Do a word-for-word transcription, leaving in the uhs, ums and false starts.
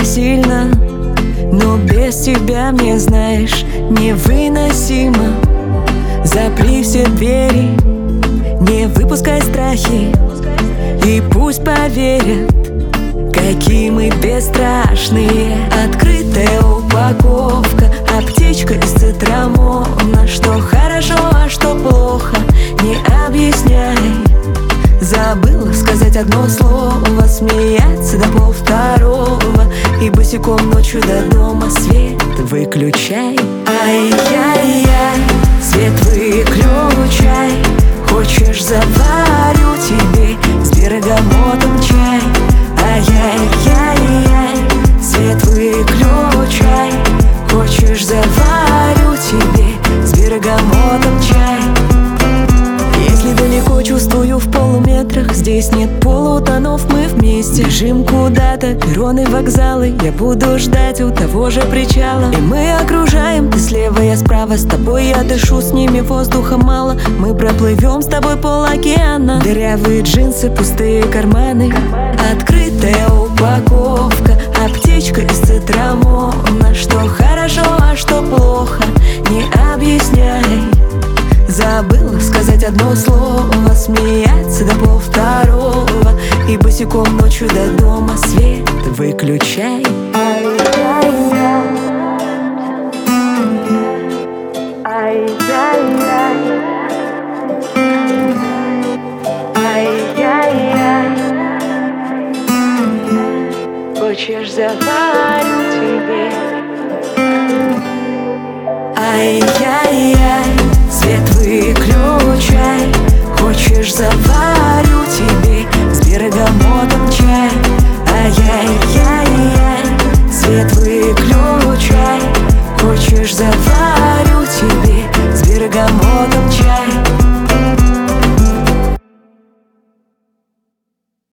сильно, но без тебя мне, знаешь, невыносимо. Запри все двери, не выпускай страхи, и пусть поверят, какие мы бесстрашные. Открытая упаковка, аптечка из цитрамона. Что хорошо, а что плохо, не объясняй. Забыла сказать одно слово, смеяться до полвторого, и босиком ночью до дома свет выключай. Ай-яй-яй, свет выключай. Хочешь, заварю тебе с бергамотом чай. Ай-яй-яй-яй, свет выключай. Хочешь, заварю тебе с бергамотом чай. Если далеко, чувствую в полуметрах. Здесь нет полутонов, мы вместе. Бежим куда-то, перроны, вокзалы. Я буду ждать у того же причала. И мы окружаем, ты слева, я справа. С тобой я дышу, с ними воздуха мало. Мы проплывем с тобой полокеана. Дырявые джинсы, пустые карманы. Открытая упаковка, аптечка из цитрамона. Что хорошо, а что плохо, не объясняй. Забыла сказать одно слово, смеяться до полвторого, и босиком ночью до дома свет выключай. Ай-яй-яй, ай-яй-яй, ай-яй-яй. Хочешь, заварю тебе. Ай-яй-яй, свет выключай. Хочешь, заварю тебе с бергамотом чай. Ай-яй-яй-яй, свет выключай. Хочешь, заварю